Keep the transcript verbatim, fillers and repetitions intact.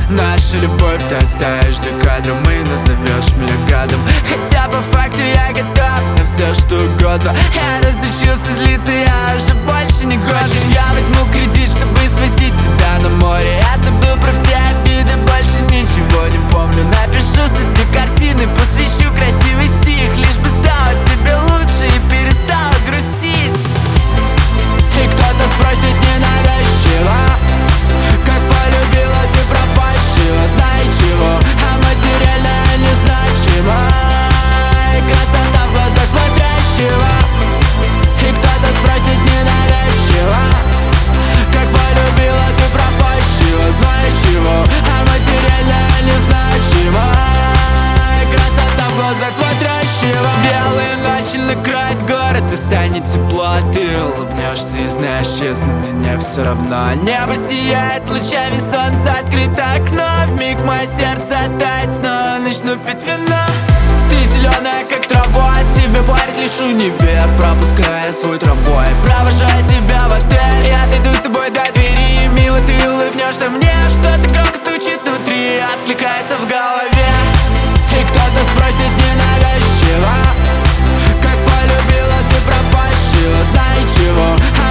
Наша любовь ты оставишь за кадром и назовешь меня гадом. Хотя по факту я готов на все что угодно. Я разучился злиться, я уже больше не хочу. Я возьму кредит, чтобы свозить тебя на море. Я забыл про все обиды, больше ничего не помню. Напишу судьбе картины, посвящу красивый стих, лишь бы стало тебе лучше и перестала грустить. И кто-то спросит ненавязчиво: как полюбила ты пропащего, знай чего, а материальное незначимо. И красота в глазах смотрящего. И кто-то спросит ненавязчиво: как полюбила ты пропащего, знай чего, а материальное незначимо. И красота в глазах смотрящего. Белые ночи накроет город и станет тепло. Ты улыбнешься и знаешь, честно, мне все равно. Небо сияет лучами солнца, открыто окно. Вмиг мое сердце оттает, снова начну пить вино. Ты зеленая, как трава, тебе парит лишь универ. Пропуская свой трамвай, провожая тебя в отель. Я дойду с тобой до двери, мило ты улыбнешься мне. Что-то громко стучит внутри, откликается в голове. И кто-то спросит ненавязчиво: как полюбила ты пропащего, знай чего,